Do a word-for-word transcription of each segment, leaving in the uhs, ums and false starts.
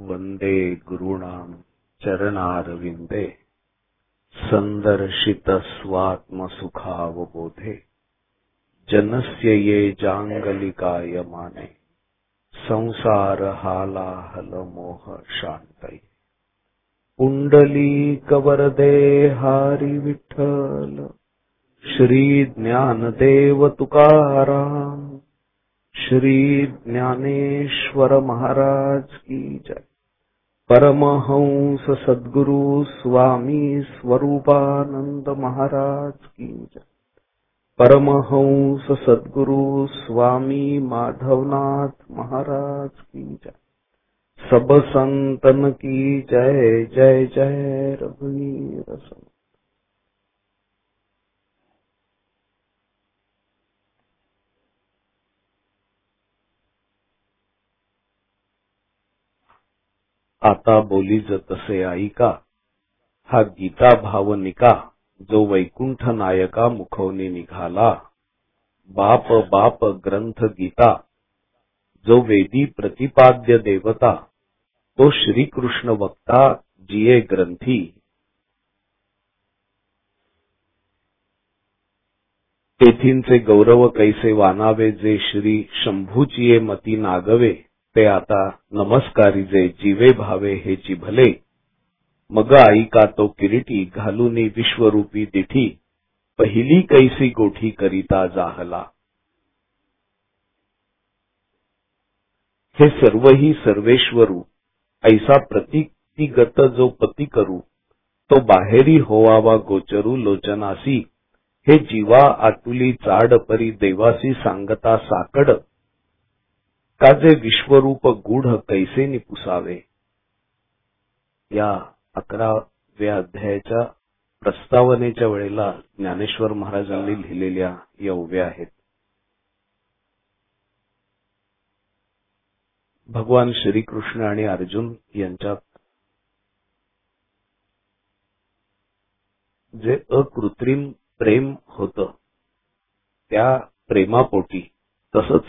वंदे गुरूणां चरणारविंदे संदर्शित स्वात्मसुखावबोधे जनस्य ये जांगलिकायमाने संसार हालाहल मोह शांतये पुंडलीकवरदे हरि विठ्ठल श्री ज्ञानदेव तुकाराम श्री ज्ञानेश्वर महाराज की जय। परमहंस सद्गुरु स्वामी स्वरूपानंद महाराज की जय। परमहंस सद्गुरु स्वामी माधवनाथ महाराज की जय। सब संतन की जय जय जय रघुवीर समर्थ। आता बोलीज तसे ऐका हा गीता भावनिका जो वैकुंठ नायका मुखवनी निघाला। बाप बाप ग्रंथ गीता जो वेदी प्रतिपाद्य देवता तो श्री कृष्ण वक्ता जिये ग्रंथी। तेथींचे गौरव कैसे वानावे जे श्री शंभूचिये मती नागवे ते आता नमस्कारीजे जीवे भावे हेची भले। मग ऐका तो किरीटी घालूनी विश्वरूपी दिठी पहिली कैसी गोठी करिता जाहला। हे सर्वही सर्वेश्वरू ऐसा प्रतिगत जो पती करू तो बाहेरी होवावा गोचरू लोचनासी। हे जीवा आतुली चाड परी देवासी सांगता साकड काजे विश्वरूप गूढ कैसे निपुसावे। या अकराव्या अध्यायाच्या प्रस्तावनेच्या वेळेला ज्ञानेश्वर महाराजांनी लिहिलेल्या या ओव्या आहेत। भगवान श्रीकृष्ण आणि अर्जुन यांच्यात जे अकृत्रिम प्रेम होतं त्या प्रेमापोटी तसंच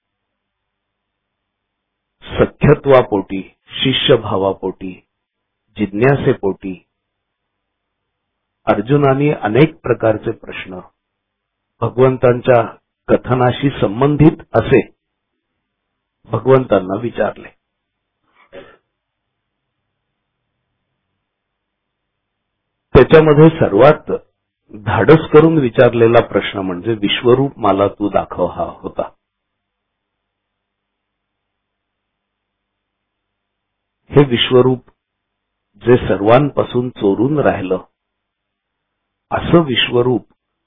सख्यत्वापोटी शिष्यभावापोटी जिज्ञासेपोटी अर्जुनाने अनेक प्रकारचे प्रश्न भगवंतांच्या कथनाशी संबंधित असे भगवंतांना विचारले। त्याच्यामध्ये सर्वात धाडस करून विचारलेला प्रश्न म्हणजे विश्वरूप मला तू दाखव हा होता। हे विश्वरूप जे सर्वांपासून चोरून राहिलं असं विश्वरूप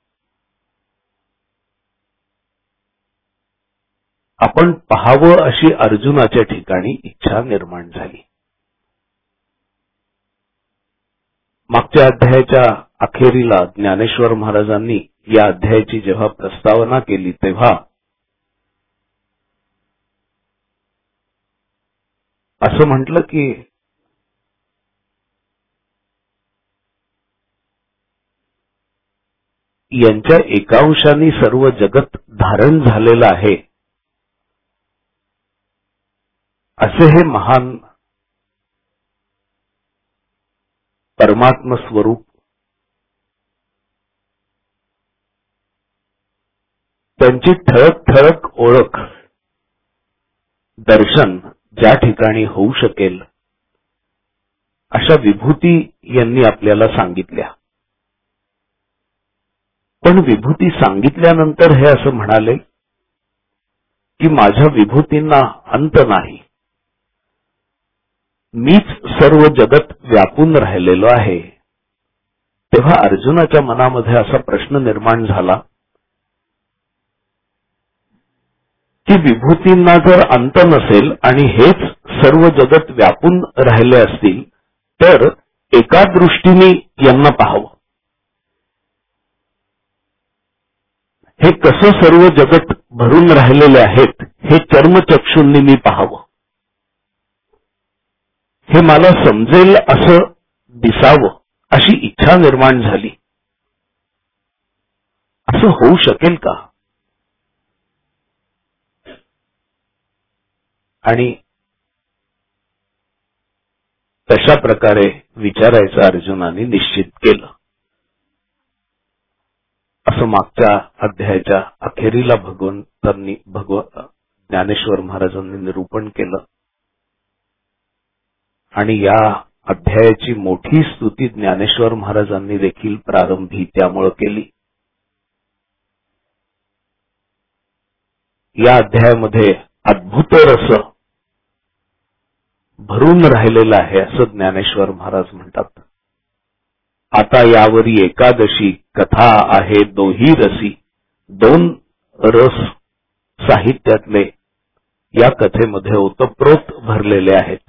आपण पाहावं अशी अर्जुनाच्या ठिकाणी इच्छा निर्माण झाली। मागच्या अध्यायाच्या अखेरीला ज्ञानेश्वर महाराजांनी या अध्यायाची जेव्हा प्रस्तावना केली तेव्हा असं म्हटलं की यांच्या एकांशाने सर्व जगत धारण झालेलं आहे असे हे महान परमात्म स्वरूप त्यांची ठळक ठळक ओळख दर्शन ज्या ठिकाणी होऊ शकेल अशा विभूती यांनी आपल्याला सांगितल्या। पण विभूती सांगितल्यानंतर हे असं म्हणाले की माझ्या विभूतींना अंत नाही, मीच सर्व जगत व्यापून राहिलेलो आहे। तेव्हा अर्जुनाच्या मनामध्ये असा प्रश्न निर्माण झाला की विभूतींना जर अंत नसेल आणि हेच सर्व जगत व्यापून राहिले असतील तर एका दृष्टीने यांना पाहावं। हे कसं सर्व जगत भरून राहिलेले आहेत हे चर्मचक्षुंनी मी पाहावं, हे मला समजेल असं दिसावं अशी इच्छा निर्माण झाली। असं होऊ शकेल का? आणि तशा प्रकारे विचारायचं अर्जुनाने निश्चित केलं. असं मागच्या अध्यायाच्या अखेरीला भगवंतांनी भगव ज्ञानेश्वर महाराजांनी निरूपण केलं. आणि या अध्यायाची मोठी स्तुती ज्ञानेश्वर महाराजांनी देखील प्रारंभी त्यामुळे केली. या अध्यायामध्ये अद्भुत रस भरून राहिलेला आहे असं ज्ञानेश्वर महाराज म्हणतात. आता यावरी एकादशी कथा आहे दोही रसी. दोन रस साहित्यातले या कथेमध्ये ओतप्रोत भरलेले आहेत.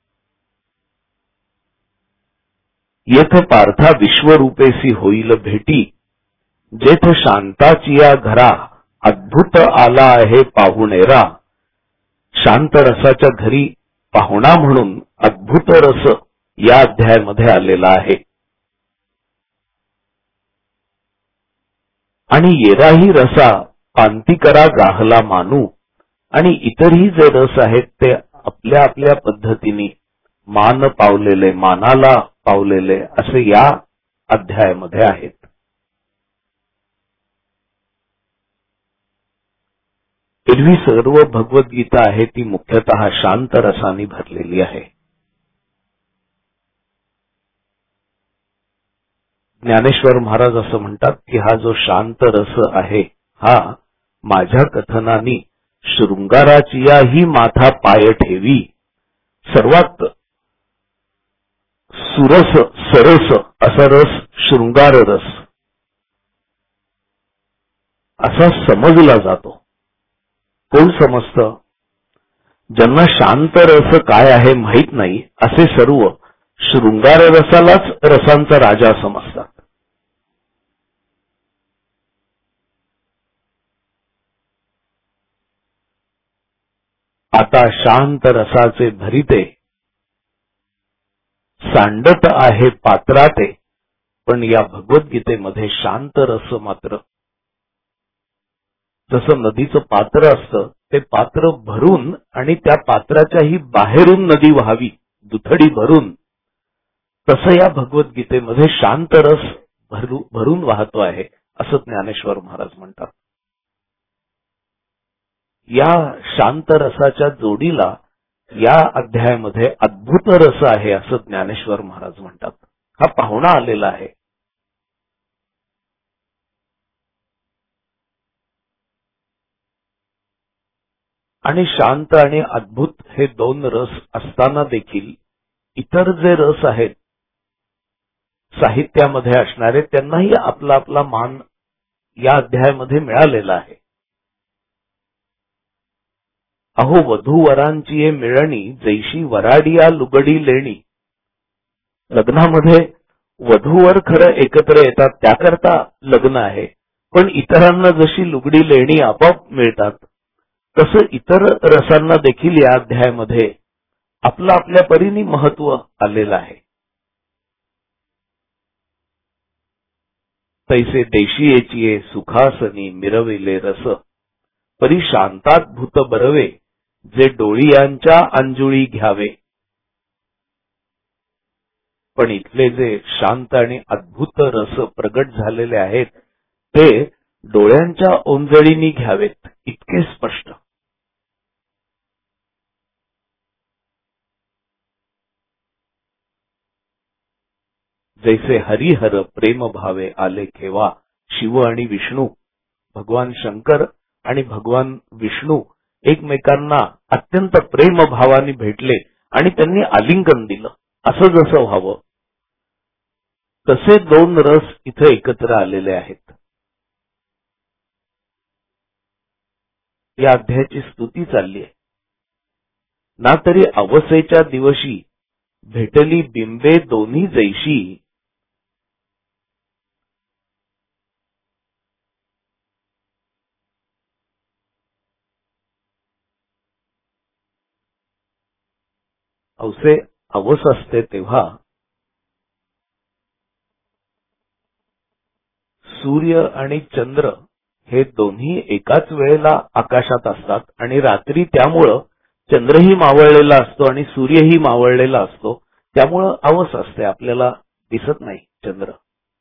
येथ पार्था विश्वरूपेसी होईल भेटी, जेथ शांताची या घरा अद्भुत आला आहे पाहुणेरा. शांत रसाच्या घरी पाहुणा म्हणून अद्भुत रस या अध्यायामध्ये आलेला आहे. आणि येराही रसा पांतिकरा गाहला मानू. आणि इतरही जे रस आहेत ते आपल्या आपल्या पद्धतीने मान पावलेले, मानाला पावलेले असे या अध्यायामध्ये आहेत. एरवी सर्व भगवद्गीता आहे ती मुख्यतः शांत रसाने भरलेली आहे. ज्ञानेश्वर महाराज असं म्हणतात की हा जो शांत रस आहे हा माझ्या कथनानी शृंगाराची ही माथा पाय ठेवी. सर्वात सुरस सरस असा रस शृंगार रस असा समजला जातो. कोण समजतं? ज्यांना शांत रस काय आहे माहित नाही असे सर्व शृंगार रसालाच रसांचा राजा समजतात. आता शांत रसाचे भरिते सांडत आहे पात्राते. पण या भगवद्गीतेमध्ये शांत रस मात्र जसं नदीचं पात्र असतं ते पात्र भरून आणि त्या पात्राच्याही बाहेरून नदी व्हावी दुथडी भरून, तसं या भगवद्गीतेमध्ये शांत रस भरून वाहतो आहे असं ज्ञानेश्वर महाराज म्हणतात. या शांत रसाच्या जोडीला या अध्यायामध्ये अद्भुत रस आहे असं ज्ञानेश्वर महाराज म्हणतात. हा पाहुणा आलेला आहे. आणि शांत आणि अद्भुत हे दोन रस असताना देखील इतर जे रस आहेत साहित्यामध्ये असणारे त्यांनाही आपला आपला मान या अध्यायामध्ये मिळालेला आहे. अहो वधूवरांची ये मिळणी, जैशी वराडिया लुगडी लेणी. लग्नामध्ये वधूवर खरं एकत्र येतात त्याकरता लग्न आहे, पण इतरांना जशी लुगडी लेणी आपोआप मिळतात तसं इतर रसांना देखील या अध्यायामध्ये आपलं आपल्या परीने महत्व आलेलं आहे. तैसे देशीयेची सुखासनी मिरविले रस, परी शांतात भूत बरवे, जे डोळियांच्या अंजुळी घ्यावे. पण इथले जे शांत आणि अद्भुत रस प्रगट झालेले आहेत ते डोळ्यांच्या ओंजळीनी घ्यावेत इतके स्पष्ट. जैसे हरिहर प्रेम भावे आले केव्हा. शिव आणि विष्णू, भगवान शंकर आणि भगवान विष्णू एकमेकांना अत्यंत प्रेम भावाने भेटले आणि त्यांनी आलिंगन दिलं. असं जसं व्हावं तसे दोन रस इथे एकत्र आलेले आहेत. या अध्यायाची स्तुती चालली आहे ना. तरी अवसेच्या दिवशी भेटली बिंबे दोन्ही जैशी. अवसे अवस असते तेव्हा सूर्य आणि चंद्र हे दोन्ही एकाच वेळेला आकाशात असतात आणि रात्री त्यामुळं चंद्रही मावळलेला असतो आणि सूर्यही मावळलेला असतो त्यामुळं अवस असते, आपल्याला दिसत नाही चंद्र.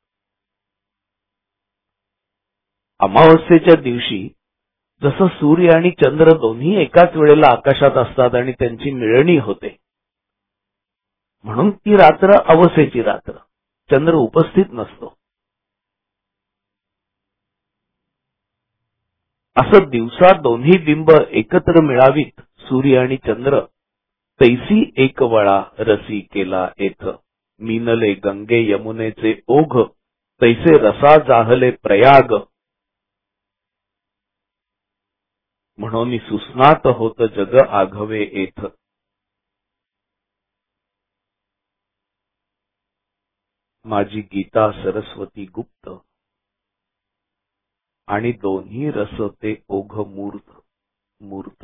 अमावस्येच्या दिवशी जसं सूर्य आणि चंद्र दोन्ही एकाच वेळेला आकाशात असतात आणि त्यांची मिळणी होते, म्हणून ती रात्र अवसेची रात्र, चंद्र उपस्थित नसतो. असं दिवसा दोन्ही बिंब एकत्र मिळावीत सूर्य आणि चंद्र, तैसी एक वळा रसी केला येथ, मीनले गंगे यमुनेचे ओघ, तैसे रसा जाहले प्रयाग, म्हणून सुस्नात होत जग आघवे येथ. माझी गीता सरस्वती गुप्त, आणि दोन्ही रस ते ओघ मूर्त मूर्त.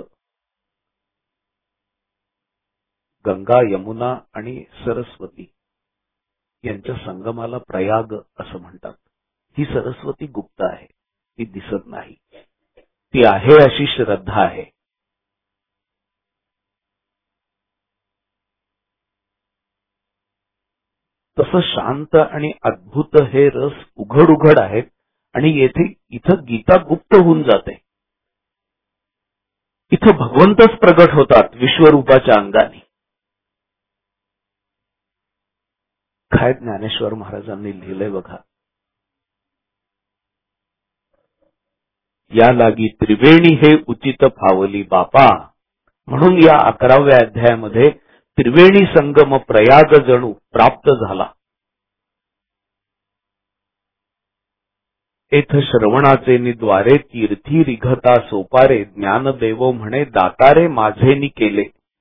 गंगा, यमुना आणि सरस्वती यांच्या संगमाला प्रयाग असं म्हणतात. ही सरस्वती गुप्त आहे, ती दिसत नाही, ती आहे अशी श्रद्धा आहे. तसं शांत आणि अद्भुत हे रस उघड उघड आहेत आणि येथे इथं गीता गुप्त होऊन जाते. इथं भगवंतच प्रगट होतात विश्वरूपाच्या अंगाने. काय ज्ञानेश्वर महाराजांनी लिहिलंय बघा. या लागी त्रिवेणी हे उचित फावली बापा, म्हणून या अकराव्या अध्यायामध्ये त्रिवेणी संगम प्रयाग जणू प्राप्त झाला. येथ श्रवणाचे निद्वारे तीर्थी रिघता सोपारे, ज्ञानदेव म्हणे दातारे माझेनी केले.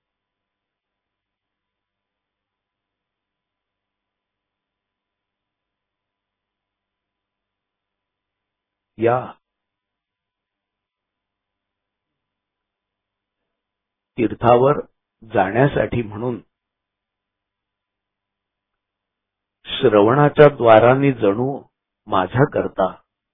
या तीर्थावर जाण्यासाठी म्हणून श्रवणाच्या द्वारांनी जणू माझ्या करता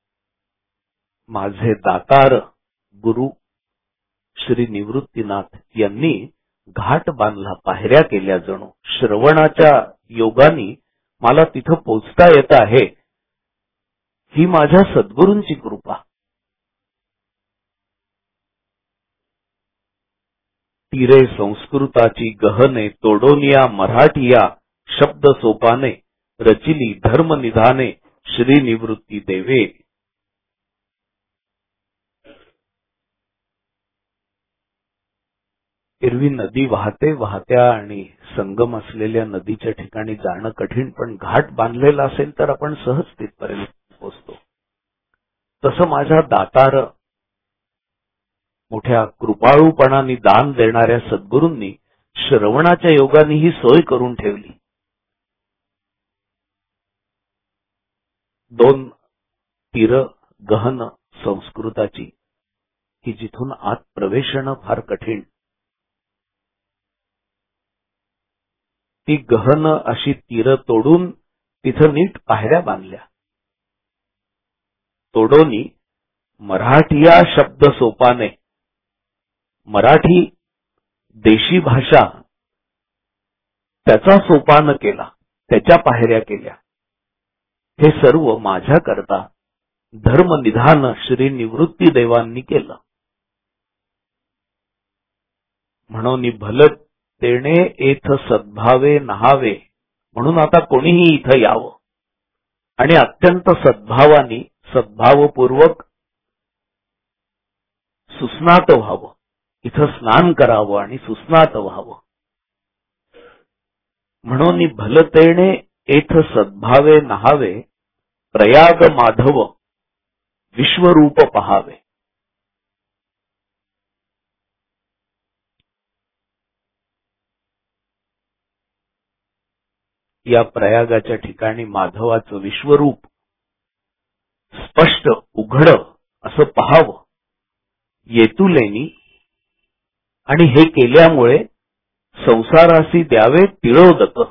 माझे दातार गुरु श्री निवृत्तीनाथ यांनी घाट बांधला, पायऱ्या केल्या. जणू श्रवणाच्या योगानी मला तिथं पोचता येत आहे, ही माझ्या सद्गुरूंची कृपा. तीरे संस्कृताची गहने तोडोनिया मराठिया, शब्द सोपाने रचिली धर्म निधाने, श्री निवृत्ती देवे. एरवी नदी वाहते वाहत्या आणि संगम असलेल्या नदीच्या ठिकाणी जाणं कठीण, पण घाट बांधलेला असेल तर आपण सहज तिथपर्यंत पोहोचतो. तसं माझ्या दातार मोठ्या कृपाळूपणाने दान देणाऱ्या सद्गुरूंनी श्रवणाच्या योगाने ही सोय करून ठेवली. दोन तीर गहन संस्कृताची, की जिथून आत प्रवेशणं फार कठीण, ती गहन अशी तीर तोडून तिथं नीट पायऱ्या बांधल्या. तोडोनी मराठिया शब्द सोपाने, मराठी देशी भाषा त्याचा सोपान केला, त्याच्या पायऱ्या केल्या. हे सर्व माझ्या करता धर्मनिधान श्री निवृत्ती देवांनी केलं. म्हणून भल तेणे येथ सद्भावे नहावे, म्हणून आता कोणीही इथं यावं आणि अत्यंत सद्भावानी सद्भावपूर्वक सुस्नात व्हावं. इथं स्नान करावं आणि सुस्नात व्हावं. म्हणून भलतेणे येथ सद्भावे नहावे, प्रयाग माधव विश्वरूप पहावे. या प्रयागाच्या ठिकाणी माधवाचं विश्वरूप स्पष्ट उघड असं पहावं येतुलेनी, आणि हे केल्यामुळे संसारासी द्यावे तिळोदक,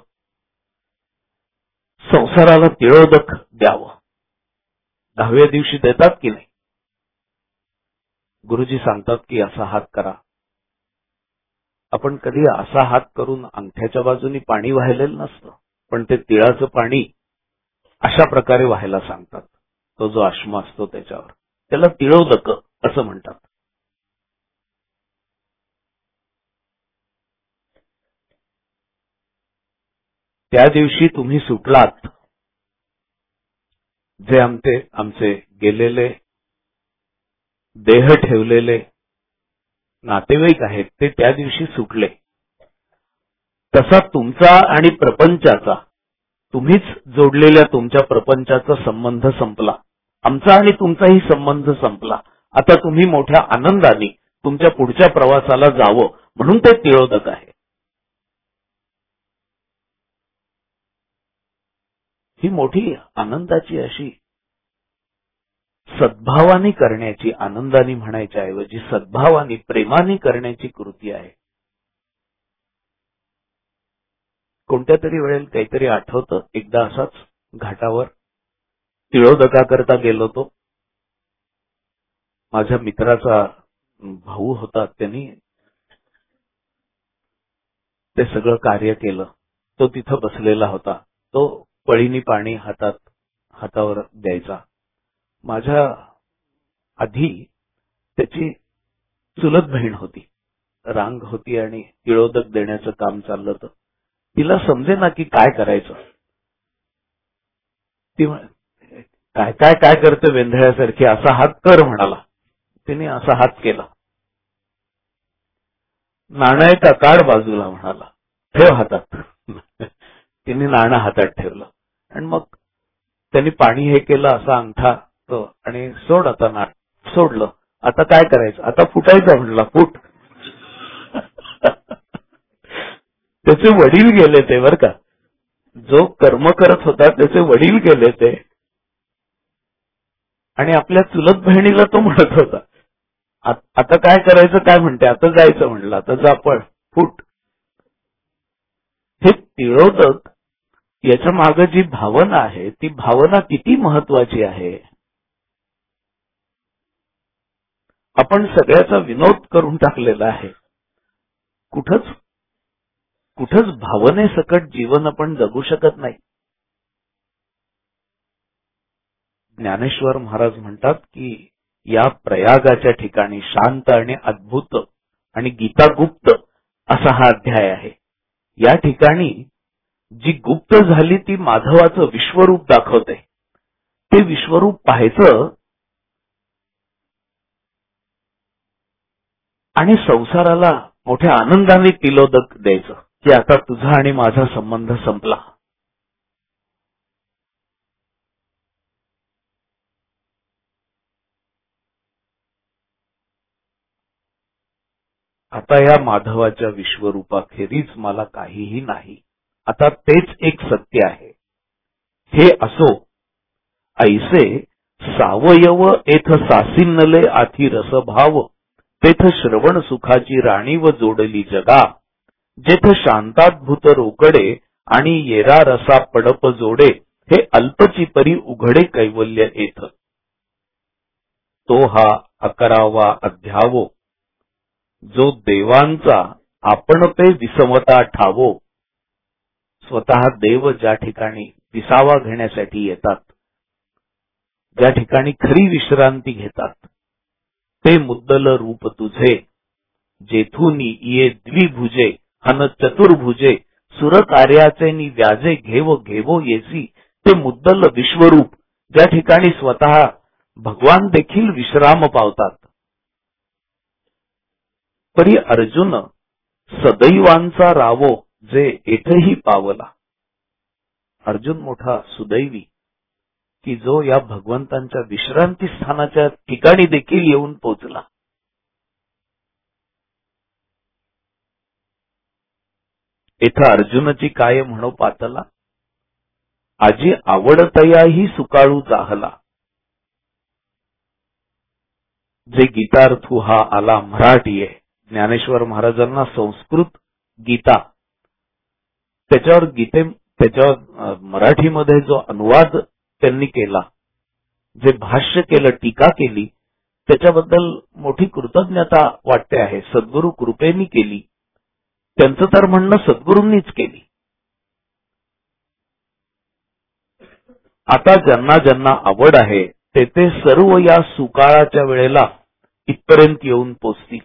संसाराला तिळोदक द्यावं. दहाव्या दिवशी देतात की नाही, गुरुजी सांगतात की असा हात करा, आपण कधी असा हात करून अंगठ्याच्या बाजूनी पाणी वाहिलेलं नसतं, पण ते तिळाचं पाणी अशा प्रकारे व्हायला सांगतात. तो जो आश्मा असतो त्याच्यावर, त्याला तिळोदक असं म्हणतात. त्या दिवशी तुम्ही सुटलात, जे आमचे आमचे गेलेले देह ठेवलेले नातेवाईक आहेत ते त्या दिवशी सुटले. तसा तुमचा आणि प्रपंचाचा, तुम्हीच जोडलेल्या तुमच्या प्रपंचाचा संबंध संपला. आमचा आणि तुमचाही संबंध संपला. आता तुम्ही मोठ्या आनंदाने तुमच्या पुढच्या प्रवासाला जावं म्हणून ते तिळोदक आहे. ही मोठी आनंदाची अशी सद्भावाने करण्याची, आनंदाने म्हणायच्या ऐवजी सद्भावाने प्रेमाने करण्याची कृती आहे. कोणत्या तरी वेळेला काहीतरी आठवतं, एकदा असाच घाटावर तिळोदकाकरता गेलो होतो. माझ्या मित्राचा भाऊ होता, त्यांनी ते सगळं कार्य केलं. तो तिथं बसलेला होता. तो पळीनी पाणी हातात हातावर द्यायचा. माझ्या आधी त्याची चुलत बहीण होती, रांग होती आणि तिळोदक देण्याचं काम चाललं होतं. तिला समजेना की काय करायचं. ती काय काय काय करते वेंधळ्यासारखी, असा हात कर म्हणाला. तिने असा हात केला. नाणं का काढ बाजूला म्हणाला, ठेव हातात. तिने नाणं हातात ठेवलं आणि मग त्यांनी पाणी हे केलं, असा अंगठा तो, आणि सोड आता नाट सोडलं. आता काय करायचं, आता फुटायचं म्हणला, फुट. त्याचे वडील गेले ते, बर का, जो कर्म करत होता त्याचे वडील गेले ते, आणि आपल्या चुलत बहिणीला तो म्हणत होता आता काय करायचं, काय म्हणते, आता जायचं म्हणलं, आता जा पळ, फुट. हे तिळोदक, याच्या मागे जी भावना आहे ती भावना किती महत्वाची आहे. आपण सगळ्याचा विनोद करून टाकलेला आहे. कुठंच कुठंच भावनेसकट जीवन आपण जगू शकत नाही. ज्ञानेश्वर महाराज म्हणतात की या प्रयागाच्या ठिकाणी शांत आणि अद्भुत आणि गीतागुप्त असा हा अध्याय आहे. या ठिकाणी जी गुप्त झाली ती माधवाचं विश्वरूप दाखवते. ते विश्वरूप पाहायचं आणि संसाराला मोठ्या आनंदाने तिलोदक द्यायचं की आता तुझा आणि माझा संबंध संपला. आता या माधवाच्या विश्वरूपाखेरीज मला काहीही नाही. आता तेच एक सत्य आहे. हे असो ऐसे सावयव एथ सासिन्नले आथी रसभाव, तेथ श्रवण सुखाची राणी व जोडली जगा, जेथ शांताद्भुत रोकडे आणि येरा रसा पडप जोडे, हे अल्पची परी उघडे कैवल्य येथ. तो हा अकरावा अध्यावो, जो देवांचा आपण ते विसमता ठावो. स्वतः देव ज्या ठिकाणी विसावा घेण्यासाठी येतात, ज्या ठिकाणी खरी विश्रांती घेतात, ते मुद्दल रूप तुझे, जेथूनी ये द्विभुजे हन चतुर्भुजे, सुर कार्याचे नि व्याजे घेव घेवो येसी. ते मुद्दल विश्वरूप ज्या ठिकाणी स्वतः भगवान देखील विश्राम पावतात. परी अर्जुन सदैवांचा रावो, जे येथेही पावला. अर्जुन मोठा सुदैवी की जो या भगवंतांच्या विश्रांती स्थानाच्या ठिकाणी देखील येऊन पोचला. येथे अर्जुनची काय म्हणो पातला, आजी आवडतयाही सुकाळू जाहला. जे गीतार्थू हा आला मराठी आहे. ज्ञानेश्वर महाराजांना संस्कृत गीता, त्याच्यावर गीते त्याच्यावर मराठीमध्ये जो अनुवाद त्यांनी केला, जे भाष्य केलं, टीका केली, त्याच्याबद्दल मोठी कृतज्ञता वाटते आहे. सद्गुरु कृपेनी केली. त्यांचं तर म्हणणं सद्गुरूंनीच केली. आता ज्यांना ज्यांना आवड आहे ते ते सर्व या सुकाळाच्या वेळेला इथपर्यंत येऊन पोचतील.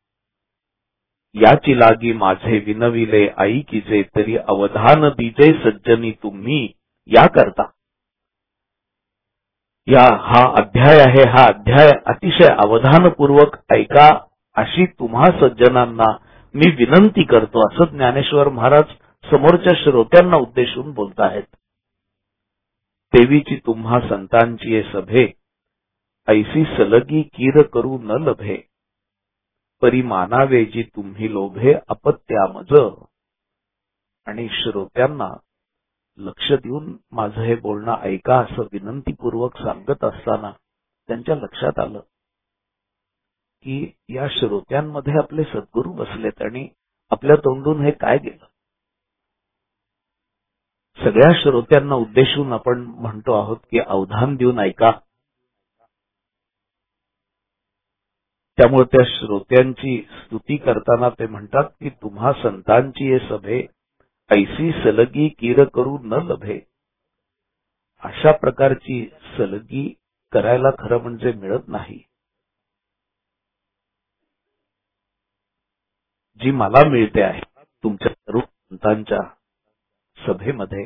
याची लागी माझे विनविले ऐकिजे तरी अवधान दिजे सज्जनी तुम्ही या करता. या हा अध्याय आहे, हा अध्याय अतिशय अवधानपूर्वक ऐका अशी तुम्हा सज्जनांना मी विनंती करतो, असं ज्ञानेश्वर महाराज समोरच्या श्रोत्यांना उद्देशून बोलताहेत. देवीची तुम्हा संतांची सभे ऐसी सलगी कीर करू न लभे परी मानावे जी तुम्ही लोभे अपत्यामज. आणि श्रोत्यांना लक्ष देऊन माझं हे बोलणं ऐका असं विनंतीपूर्वक सांगत असताना त्यांच्या लक्षात आलं की या श्रोत्यांमध्ये आपले सद्गुरू बसलेत आणि आपल्या तोंडून हे काय गेलं. सगळ्या श्रोत्यांना उद्देशून आपण म्हणतो आहोत की अवधान देऊन ऐका. त्यामुळे त्या श्रोत्यांची स्तुती करताना ते म्हणतात की तुम्हा संतांची ये सभे ऐसी सलगी कीर करू न लभे. अशा प्रकारची सलगी करायला खरं म्हणजे मिळत नाही, जी मला मिळते आहे तुमच्या सर्व संतांच्या सभेमध्ये.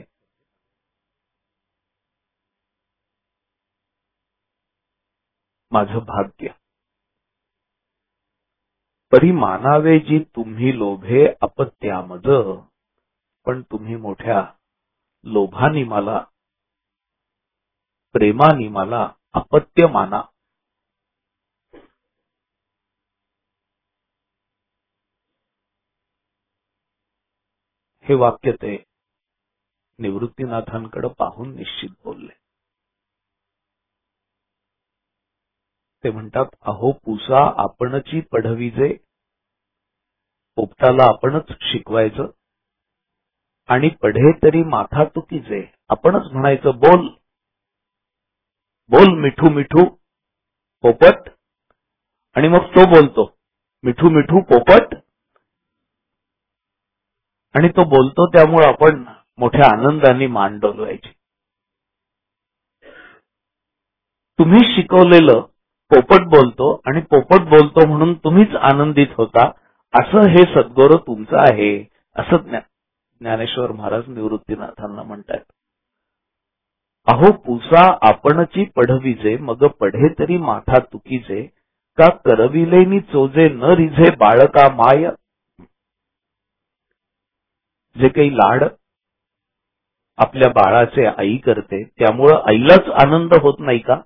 माझं भाग्य. परी मानावे जी तुम्ही लोभे अपत्यामज. पण तुम्ही मोठ्या लोभानी मला, प्रेमानी मला अपत्य माना. हे वाक्य ते निवृत्तीनाथांकडे पाहून निश्चित बोलले. ते म्हणतात, अहो पुसा आपणची पढविजे. पोपटाला आपणच शिकवायचं आणि पढे तरी माथा तुकीजे. आपणच म्हणायचं बोल बोल मिठू मिठू पोपट, आणि मग तो बोलतो मिठू मिठू पोपट, आणि तो बोलतो त्यामुळे आपण मोठ्या आनंदाने मान डोलवायची. तुम्ही शिकवलेलं पोपट बोलतो आणि पोपट बोलतो म्हणून तुम्हीच आनंदित होता, असं हे सद्गुरू तुमचं आहे, असं ज्ञानेश्वर महाराज निवृत्तीनाथांना म्हणतात. अहो पुसा आपणची पढविजे मग पढे तरी माथा तुकीजे. का करविलेनी चोजे न रिझे बाळका माय. जे काही लाड आपल्या बाळाचे आई करते त्यामुळं आईलाच आनंद होत नाही का.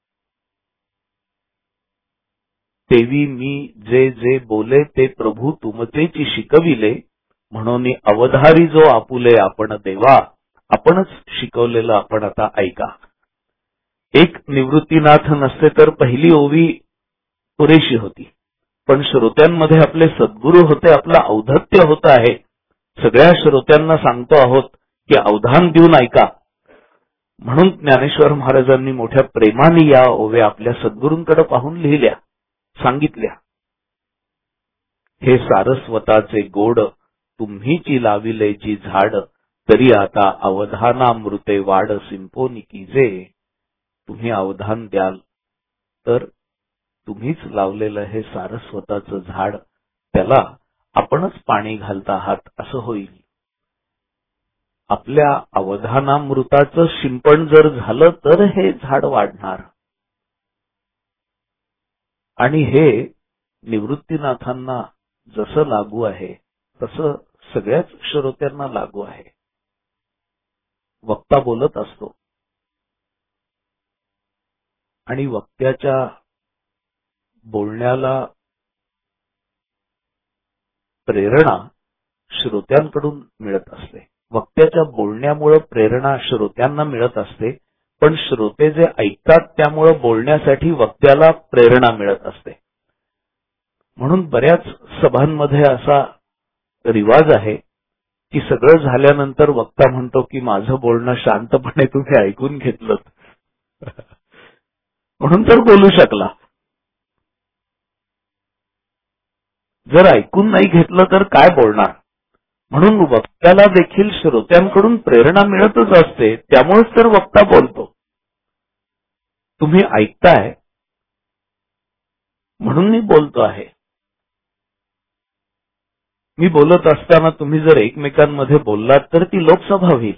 तेवी मी जे जे बोले ते प्रभू तुमचेची शिकविले. म्हणून अवधारी जो आपुले आपण देवा. आपणच शिकवलेलं आपण आता ऐका. एक निवृत्तीनाथ नसते तर पहिली ओवी पुरेशी होती, पण श्रोत्यांमध्ये आपले सद्गुरू होते, आपलं औद्धत्य होत आहे. सगळ्या श्रोत्यांना सांगतो आहोत की अवधान देऊन ऐका. म्हणून ज्ञानेश्वर महाराजांनी मोठ्या प्रेमाने या ओव्या आपल्या सद्गुरूंकडे पाहून लिहिल्या, सांगितल्या. हे सारस्वताचे गोड तुम्हीची लाविले जी झाड. तरी आता अवधानामृते वाढ सिंपोनी कीजे. तुम्ही अवधान द्याल तर तुम्हीच लावलेलं हे सारस्वताचं झाड, त्याला आपणच पाणी घालता आहात असं होईल. आपल्या अवधानामृताचं शिंपण जर झालं तर हे झाड वाढणार. आणि हे निवृत्तीनाथांना जसं लागू आहे तसं सगळ्याच श्रोत्यांना लागू आहे. वक्ता बोलत असतो आणि वक्त्याच्या बोलण्याला प्रेरणा श्रोत्यांकडून मिळत असते. वक्त्याच्या बोलण्यामुळे प्रेरणा श्रोत्यांना मिळत असते, पण श्रोते जे ऐकतात त्यामुळे बोलण्यासाठी वक्त्याला प्रेरणा मिळत असते. म्हणून बऱ्याच सभांमध्ये असा रिवाज आहे की सगळं झाल्यानंतर वक्ता म्हणतो की माझं बोलणं शांतपणे तुम्ही ऐकून घेतलं म्हणून तर बोलू शकला. जर ऐकून नाही घेतलं तर काय बोलणार. म्हणून वक्त्याला देखील श्रोत्यांकडून प्रेरणा मिळतच असते. त्यामुळेच तर वक्ता बोलतो. तुम्ही ऐकताय म्हणून मी बोलतो आहे. मी बोलत असताना तुम्ही जर एकमेकांमध्ये बोललात तर ती लोकसभा होईल.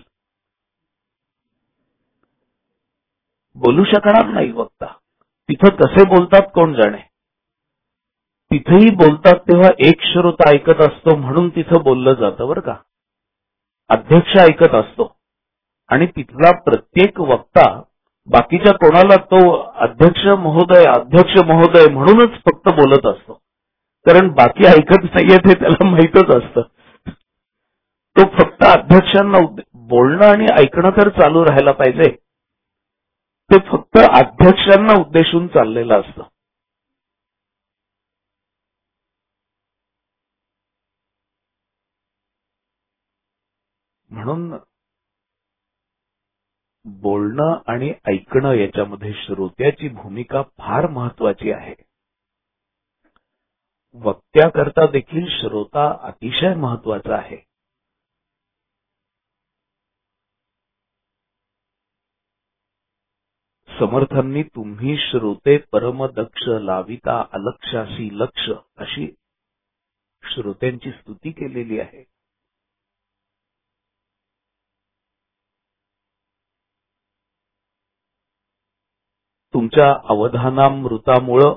बोलू शकणार नाही वक्ता. तिथं कसे बोलतात कोण जाणे. तिथेही बोलतात तेव्हा एक श्रोता ऐकत असतो म्हणून तिथं बोललं जातं बरं का. अध्यक्ष ऐकत असतो आणि तिथला प्रत्येक वक्ता बाकीच्या कोणाला तो अध्यक्ष महोदय अध्यक्ष महोदय म्हणूनच फक्त बोलत असतो. कारण बाकी ऐकत नाहीयेत हे त्याला माहीतच असतं. तो फक्त अध्यक्षांना बोलणं आणि ऐकणं तर चालू राहायला पाहिजे. ते फक्त अध्यक्षांना उद्देशून चाललेलं असतं. म्हणून बोलणं आणि ऐकणं याच्यामध्ये श्रोत्याची भूमिका फार महत्वाची आहे. वक्त्याकरता देखील श्रोता अतिशय महत्वाचा आहे. समर्थांनी तुम्ही श्रोते परमदक्ष लाविता अलक्षासी लक्ष अशी श्रोत्यांची स्तुती केलेली आहे. तुमच्या अवधानामृतामुळं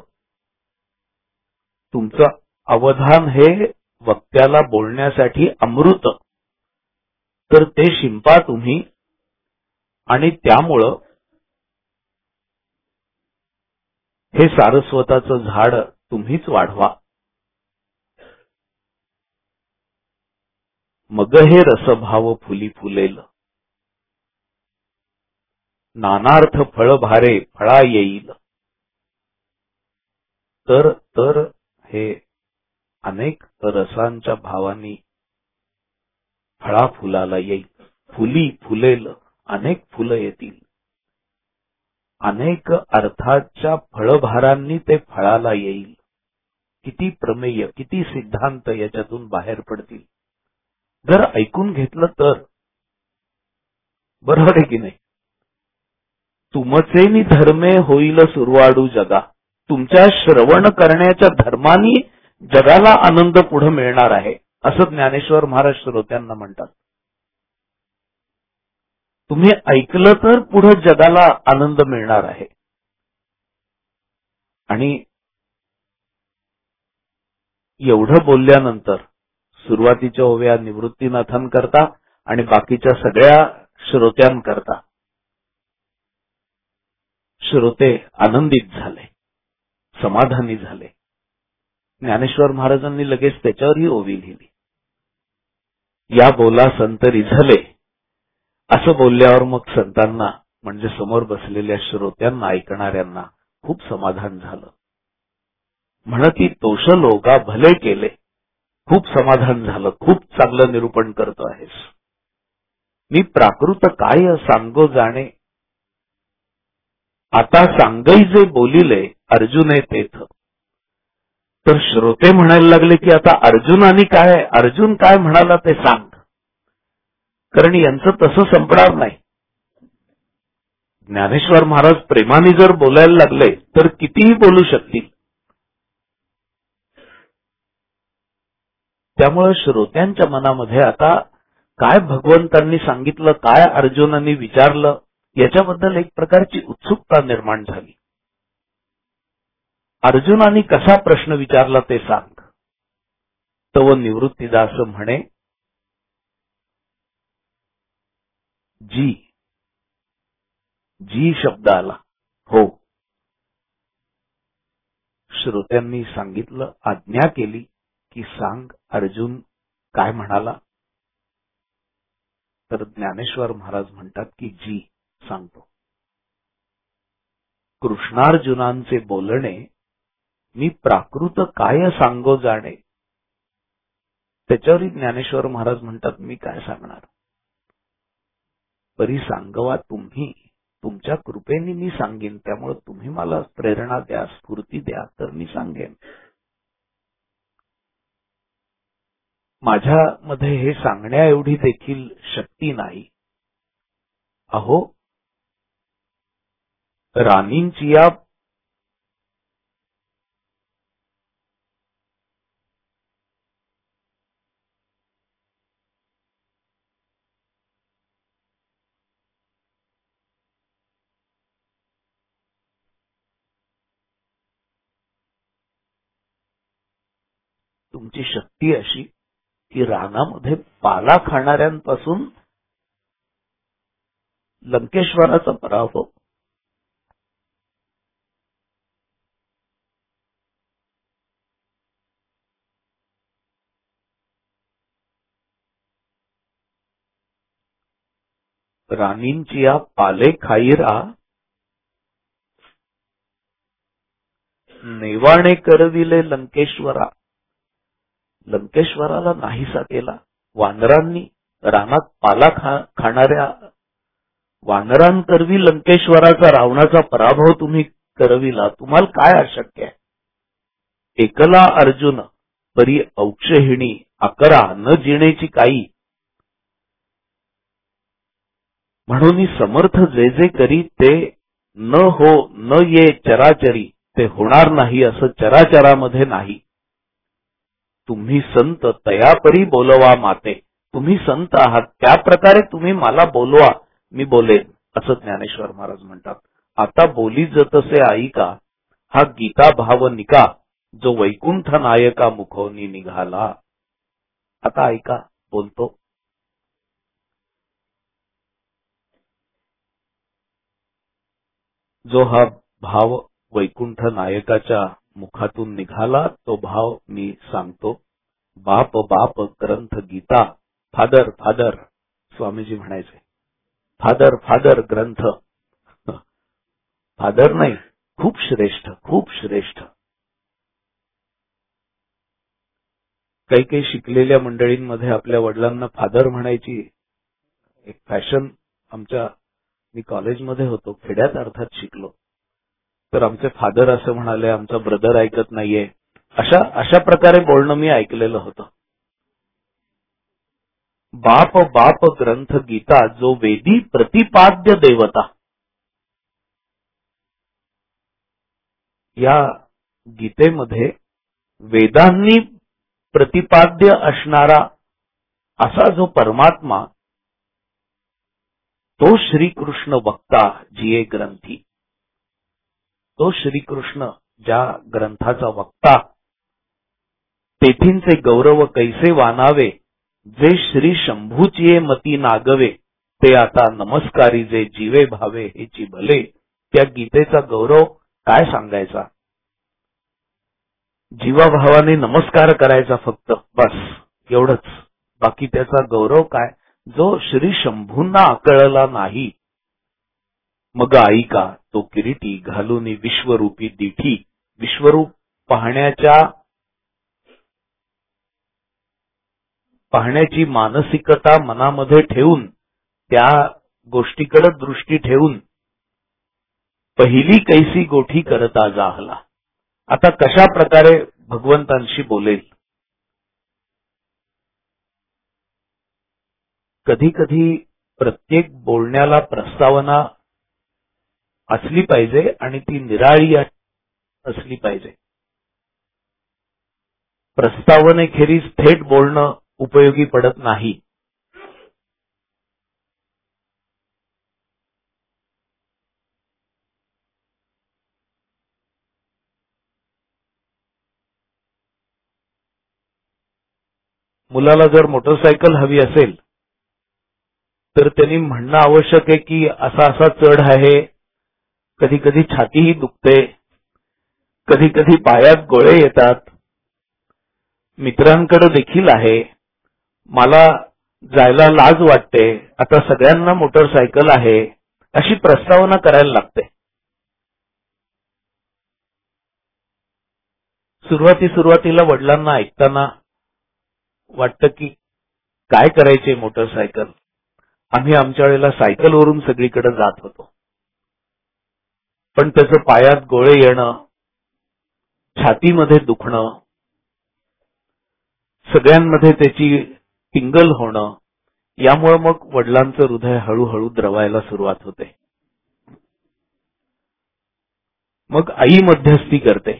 तुमचं अवधान हे वक्त्याला बोलण्यासाठी अमृत, तर ते शिंपा तुम्ही आणि त्यामुळं हे सारस्वताचं झाड तुम्हीच वाढवा. मग हे रसभाव फुली फुलेल, नानार्थ फळ भारे फळा येईल. तर तर हे अनेक रसांच्या भावानी फळा फुलाला येईल. फुली फुलेल, अनेक फुलं येतील. अनेक अर्थाच्या फळभारांनी ते फळाला येईल. किती प्रमेय किती सिद्धांत याच्यातून बाहेर पडतील जर ऐकून घेतलं तर. बरोबर आहे की नाही. तुमचे नि धर्मे होईल सुरवाडू जगा. तुमच्या श्रवण करण्याच्या धर्मानी जगाला आनंद पुढे मिळणार आहे असं ज्ञानेश्वर महाराज श्रोत्यांना म्हणतात. तुम्ही ऐकलं तर पुढे जगाला आनंद मिळणार आहे. आणि एवढं बोलल्यानंतर सुरुवातीच्या ओव्या निवृत्तीनाथां करता आणि बाकीच्या सगळ्या श्रोत्यांकरता श्रोते आनंदित झाले, समाधानी झाले. ज्ञानेश्वर महाराजांनी लगेच त्याच्यावरही ओवी लिहिली. या बोला संत रिझले असं बोलल्यावर मग संतांना म्हणजे समोर बसलेल्या श्रोत्यांना ऐकणाऱ्यांना खूप समाधान झालं. म्हणती तोष लोका भले केले. खूप समाधान झालं. खूप चांगलं निरूपण करतो आहेस. मी प्राकृत काय सांगो जाणे. आता सांगई जे बोलिले अर्जुने तेथ. तर श्रोते म्हणायला लागले की आता अर्जुनाने काय अर्जुन काय म्हणाला ते सांग. कारण यांचं तसं संपणार नाही. ज्ञानेश्वर महाराज प्रेमाने जर बोलायला लागले तर कितीही बोलू शकतील. त्यामुळे श्रोत्यांच्या मनामध्ये आता काय भगवंतांनी सांगितलं, काय अर्जुनांनी विचारलं याच्याबद्दल एक प्रकारची उत्सुकता निर्माण झाली. अर्जुनांनी कसा प्रश्न विचारला ते सांग. तव निवृत्तीदास म्हणे जी जी शब्द आला. हो. श्रोत्यांनी सांगितलं, आज्ञा केली की सांग अर्जुन काय म्हणाला. तर ज्ञानेश्वर महाराज म्हणतात की जी सांगतो. कृष्णार्जुनांचे बोलणे मी प्राकृत काय सांगो जाणे. त्याच्यावरही ज्ञानेश्वर महाराज म्हणतात मी काय सांगणार. परी सांगवा तुम्ही. तुमच्या कृपेने मी सांगेन. त्यामुळे तुम्ही मला प्रेरणा द्या, स्फूर्ती द्या तर मी सांगेन. माझ्यामध्ये हे सांगण्या एवढी देखील शक्ती नाही. अहो, राणींची या तुमची शक्ती अशी की रानामध्ये पाला खाणाऱ्यांपासून लंकेश्वराचा पराभव. राणींची या पाले खाईरा नेवाणे करविले लंकेश्वरा. लंकेश्वराला नाहीसा केला. वानरांनी रानात पाला खा खाणाऱ्या वानरांकरवी लंकेश्वराचा रावणाचा पराभव तुम्ही करविला. तुम्हाला काय अशक्य आहे? एकला अर्जुन परी औक्षहिणी अकरा न जिणेची काही. म्हणून समर्थ जे जे करी ते न हो न ये चराचरी. ते होणार नाही असं चराचरामध्ये नाही. तुम्ही संत तयापरी बोलवा माते. तुम्ही संत आहात त्या प्रकारे तुम्ही मला बोलवा, मी बोलेन असं ज्ञानेश्वर महाराज म्हणतात. आता बोली जतसे ऐका हा गीता भावनिका जो वैकुंठ नायका मुखोनी निघाला. आता ऐका, बोलतो. जो हा भाव वैकुंठ नायकाच्या मुखातून निघाला तो भाव मी सांगतो. बाप बाप ग्रंथ गीता. फादर फादर स्वामीजी म्हणायचे. फादर फादर ग्रंथ. फादर नाही, खूप श्रेष्ठ, खूप श्रेष्ठ. काही काही शिकलेल्या मंडळींमध्ये आपल्या वडिलांना फादर म्हणायची एक फॅशन. आमच्या मी कॉलेजमध्ये होतो, खेड्यात अर्थात शिकलो, तर आमचे फादर असं म्हणाले, आमचा ब्रदर ऐकत नाहीये, अशा अशा प्रकारे बोलणं मी ऐकलेलं होतं. बाप बाप ग्रंथ गीता जो वेदी प्रतिपाद्य देवता. या गीतेमध्ये वेदांनी प्रतिपाद्य असणारा असा जो परमात्मा तो श्रीकृष्ण वक्ता जिये ग्रंथी. तो श्रीकृष्ण ज्या ग्रंथाचा वक्ता. तेथींचे गौरव कैसे वानावे जे श्री शंभूचिये मती नागवे. ते आता नमस्कारी जे जीवे भावे हेची भले. त्या गीतेचा गौरव काय सांगायचा. जीवाभावाने नमस्कार करायचा फक्त, बस एवढंच. बाकी त्याचा गौरव काय. जो श्री शंभूंना आकळला नाही. मग ऐका तो किरीटी घालून विश्वरूपी दिठी. विश्वरूप पाहण्याच्या पाहण्याची मानसिकता मनामध्ये ठेवून त्या गोष्टीकडे दृष्टी ठेवून पहिली कैसी गोठी करता जाहला. आता कशा प्रकारे भगवंतांशी बोलेल. कधी कधी प्रत्येक बोलण्याला प्रस्तावना असली पाहिजे आणि ती निराळी असली पाहिजे. प्रस्तावनेखेरीज थेट बोलणं उपयोगी पडत नाही. मुलाला जर मोटरसायकल हवी असेल तर त्यांनी म्हणणं आवश्यक आहे की असा असा चढ आहे, कधी कधी छातीही दुखते, कधी कधी पायात गोळे येतात, मित्रांकडे देखील आहे, मला जायला लाज वाटते, आता सगळ्यांना मोटरसायकल आहे, अशी प्रस्तावना करायला लागते. सुरुवाती सुरुवातीला वडिलांना ऐकताना वाटतं की काय करायचे मोटरसायकल. आम्ही आमच्या वेळेला सायकलवरून सगळीकडे जात होतो. पण त्याचं पायात गोळे येणं, छातीमध्ये दुखणं, सगळ्यांमध्ये त्याची टिंगल होणं, यामुळे मग वडिलांचं हृदय हळूहळू द्रवायला सुरुवात होते. मग आई मध्यस्थी करते.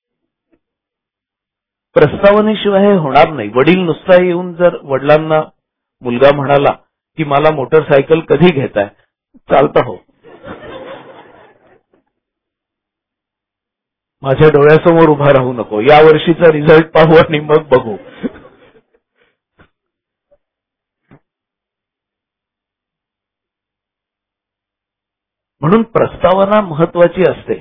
प्रस्तावनेशिवाय हे होणार नाही. वडील नुसता येऊन जर वडिलांना मुलगा म्हणाला की मला मोटरसायकल कधी घेताय, चालतं हो, माझ्या डोळ्यासमोर उभा राहू नको, या वर्षीचा रिझल्ट पाहू आणि मग बघू. म्हणून प्रस्तावना महत्वाची असते.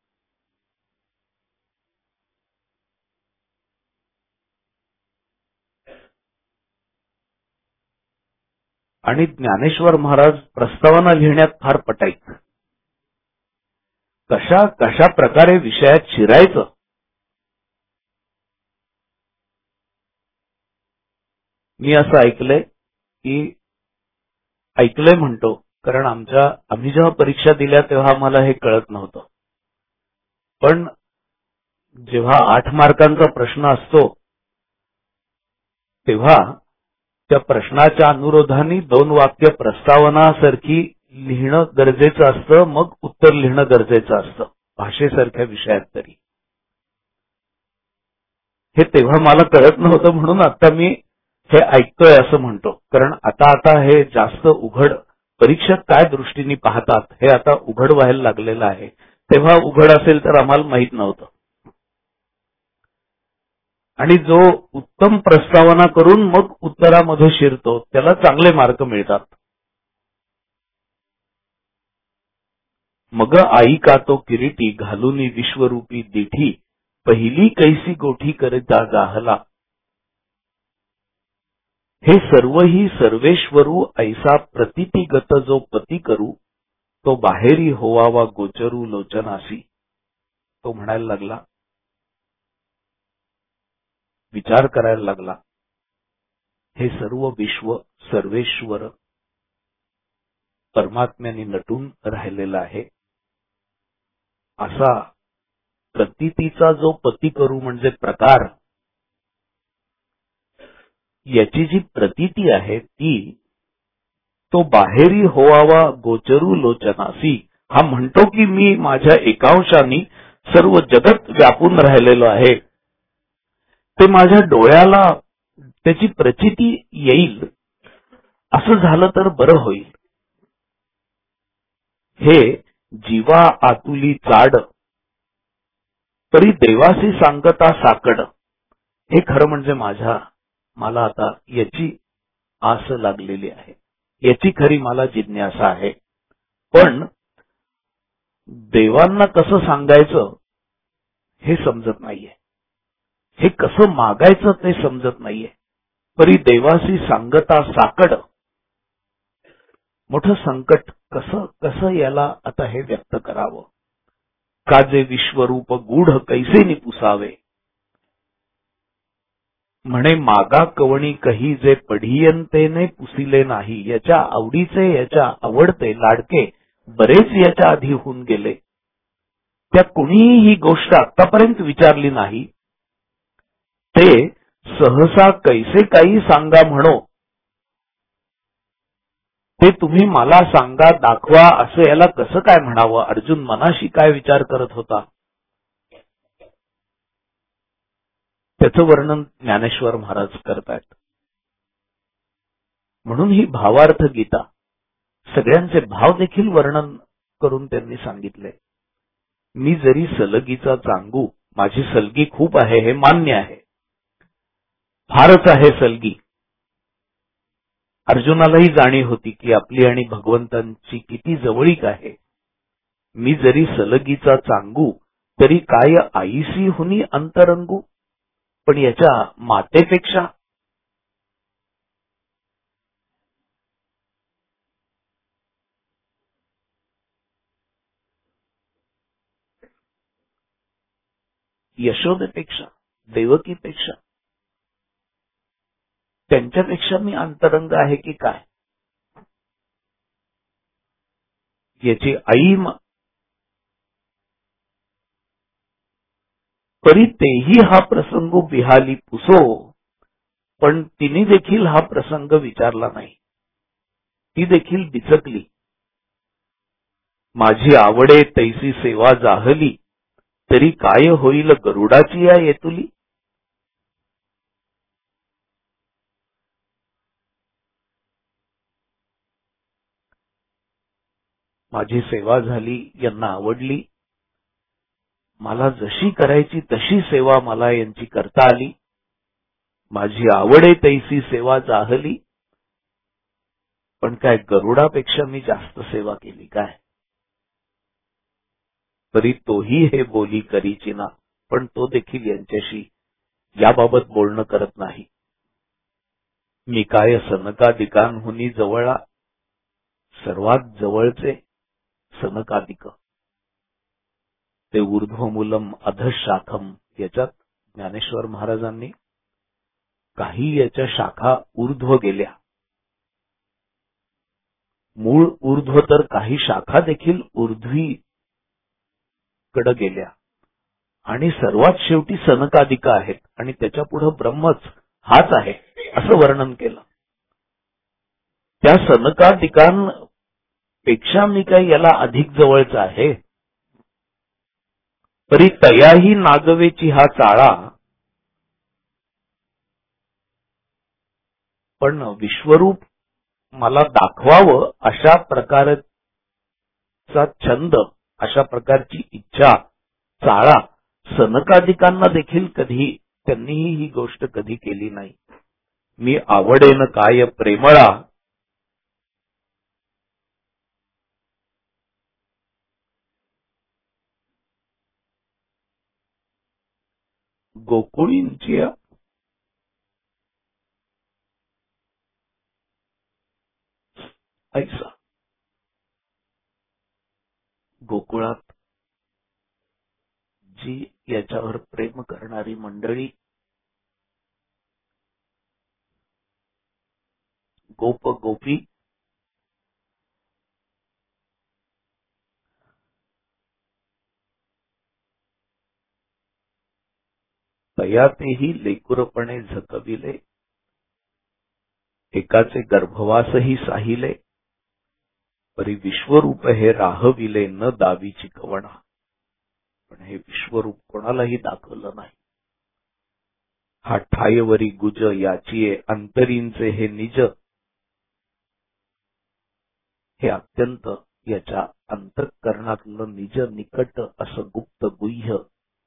आणि ज्ञानेश्वर महाराज प्रस्तावना लिहिण्यात फार पटाईत. कशा कशा प्रकारे विषयात शिरायचं. मी असं ऐकलंय की ऐकलंय म्हणतो कारण आमच्या आम्ही जेव्हा परीक्षा दिल्या तेव्हा आम्हाला हे कळत नव्हतं. पण जेव्हा आठ मार्कांचा प्रश्न असतो तेव्हा त्या प्रश्नाच्या अनुरोधाने दोन वाक्य प्रस्तावनासारखी लिहिणं गरजेचं असतं, मग उत्तर लिहिणं गरजेचं असतं भाषेसारख्या विषयात तरी. हे तेव्हा मला कळत नव्हतं म्हणून आता मी हे ऐकतोय असं म्हणतो. कारण आता आता हे जास्त उघड, परीक्षक काय दृष्टीने पाहतात हे आता उघड व्हायला लागलेलं आहे. तेव्हा उघड असेल तर आम्हाला माहित नव्हतं. आणि जो उत्तम प्रस्तावना करून मग उत्तरामध्ये शिरतो त्याला चांगले मार्क मिळतात. मग आई का तो किरीटी घालूनी विश्वरूपी दिठी पहिली कैसी गोठी करिता गाहला. हे सर्वही सर्वेश्वरू ऐसा प्रतितिगत जो पती करू तो बाहेरी होवावा गोचरू लोचनासी. तो म्हणायला लागला, विचार करायला लागला, हे सर्व विश्व सर्वेश्वर परमात्म्याने नटून राहिलेला आहे. असा प्रतीतीचा जो पती करू म्हणजे प्रकार, याची जी प्रतीती आहे ती तो बाहेरी होवावा गोचरू लोचनासी. हा म्हणतो की मी माझ्या एकांशाने सर्व जगत व्यापून राहिलेलो आहे, ते माझ्या डोळ्याला त्याची प्रचिती येईल असं झालं तर बरं होईल. हे जीवा आतुली चाड तरी देवासी सांगता साकड. हे खरं म्हणजे माझ्या मला आता याची आस लागलेली आहे, याची खरी मला जिज्ञासा आहे. पण देवांना कसं सांगायचं हे समजत नाहीये, हे कसं मागायचं ते समजत नाहीये. परी देवासी सांगता साकड. मोठं संकट. कसं कसं याला आता हे व्यक्त करावं. का जे विश्वरूप गूढ कैसे निपुसावे. म्हणे मागा कवणी कही जे पढियंतेने पुसिले नाही. याच्या आवडीचे याच्या आवडते लाडके बरेच याच्या आधी होऊन गेले. त्या कुणीही ही गोष्ट आतापर्यंत विचारली नाही. ते सहसा कैसे काही सांगा म्हणो. ते तुम्ही मला सांगा दाखवा असं याला कसं काय म्हणावं. अर्जुन मनाशी काय विचार करत होता त्याचं वर्णन ज्ञानेश्वर महाराज करतायत. म्हणून ही भावार्थ गीता. सगळ्यांचे भाव देखील वर्णन करून त्यांनी सांगितले. मी जरी सलगीचा चांगू, माझी सलगी खूप आहे हे मान्य आहे, फारच आहे सलगी. अर्जुनालाही जाणीव होती की आपली आणि भगवंतांची किती जवळीक आहे. मी जरी सलगीचा चांगू तरी काय आईसी हुनी अंतरंगू. पण याच्या मातेपेक्षा यशोदेपेक्षा देवकीपेक्षा त्यांच्यापेक्षा मी अंतरंग आहे की काय. याची आई परी तेही हा प्रसंग बिहाली पुसो. पण तिने देखील हा प्रसंग विचारला नाही. ती देखील बिचकली. माझी आवडे तैसी सेवा जाहली, तरी काय होईल गरुडाची या येतुली. माझी सेवा झाली, यांना आवडली. मला जशी करायची तशी सेवा मला यांची करता आली. माझी आवडे तैसी सेवा जाहली, पण काय गरुडापेक्षा मी जास्त सेवा केली काय. तरी तोही हे बोली करीची ना, पण तो देखील यांच्याशी याबाबत बोलणं करत नाही. मी काय सनकादिकांहुनी जवळा, सर्वात जवळचे सनकादिक. ते ऊर्ध्वमूलम अधशाखम, याच्यात ज्ञानेश्वर महाराजांनी काही याच्या शाखा ऊर्ध्व गेल्या. मूळ ऊर्ध्व तर काही शाखा देखील ऊर्ध्वी कडे गेल्या आणि सर्वात शेवटी सनकादिका आहेत आणि त्याच्या पुढे ब्रह्मच हाच आहे असं वर्णन केलं. त्या सनकादिकांपेक्षा मी काही याला अधिक जवळचा आहे. तरी तयाही नागवेची हा चाळा, पण विश्वरूप मला दाखवावं अशा प्रकारचा छंद, अशा प्रकारची इच्छा, चाळा सनकादिकांना देखील कधी, त्यांनीही ही गोष्ट कधी केली नाही. मी आवडेन काय प्रेमळा, गोकुळींची ऐसा. गोकुळात जी याच्यावर प्रेम करणारी मंडळी, गोप गोपी, तयातेही लेकुरपणे झकविले, एकाचे गर्भवासही साहिले, परी विश्वरूप हे राहविले न दावीची कवणा. पण हे विश्वरूप कोणालाही दाखवलं नाही. हा ठायवरी गुज याचिये अंतरींचे हे निज, हे अत्यंत याच्या अंतःकरणातलं निज निकट असं गुप्त गुह्य,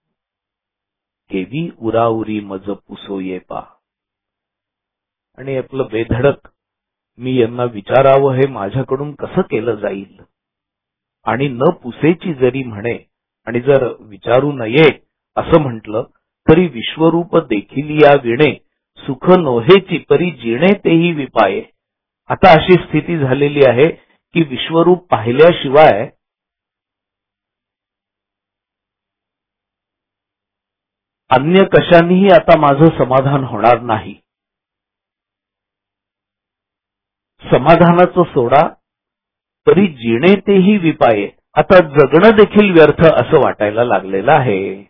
केवी उराउरी मज पुसो ये पा. आणि आपलं बेधडक मी यांना विचारावं हे माझ्याकडून कसं केलं जाईल. आणि न पुसेची जरी म्हणे, आणि जर विचारू नये असं म्हटलं तरी विश्वरूप देखील या विणे, सुख नोहेची परी जिणे तेही विपाये. आता अशी स्थिती झालेली आहे की विश्वरूप पाहिल्याशिवाय अन्य कशानेही आता माझं समाधान होणार नाही. समाधानाचं सोडा, तरी जिणे तेही विपाये. आता जगणं देखील व्यर्थ असं वाटायला लागलेलं आहे.